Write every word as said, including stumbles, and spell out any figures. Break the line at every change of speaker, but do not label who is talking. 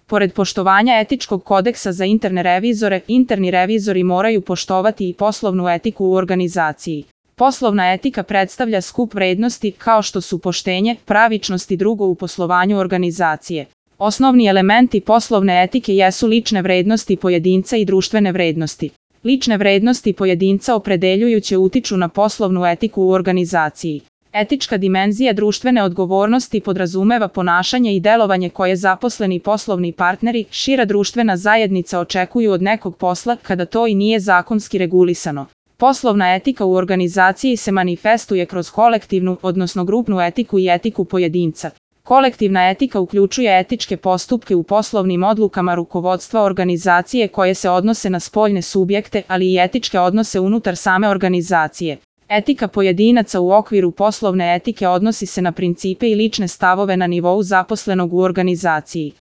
Pored poštovanja etičkog kodeksa za interne revizore, interni revizori moraju poštovati i poslovnu etiku u organizaciji. Poslovna etika predstavlja skup vrednosti kao što su poštenje, pravičnost i drugo u poslovanju organizacije. Osnovni elementi poslovne etike jesu lične vrednosti pojedinca i društvene vrednosti. Lične vrednosti pojedinca opredeljujuće utiču na poslovnu etiku u organizaciji. Etička dimenzija društvene odgovornosti podrazumeva ponašanje i delovanje koje zaposleni poslovni partneri, šira društvena zajednica očekuju od nekog posla kada to i nije zakonski regulisano. Poslovna etika u organizaciji se manifestuje kroz kolektivnu, odnosno grupnu etiku i etiku pojedinca. Kolektivna etika uključuje etičke postupke u poslovnim odlukama rukovodstva organizacije koje se odnose na spoljne subjekte, ali i etičke odnose unutar same organizacije. Etika pojedinaca u okviru poslovne etike odnosi se na principe i lične stavove na nivou zaposlenog u organizaciji.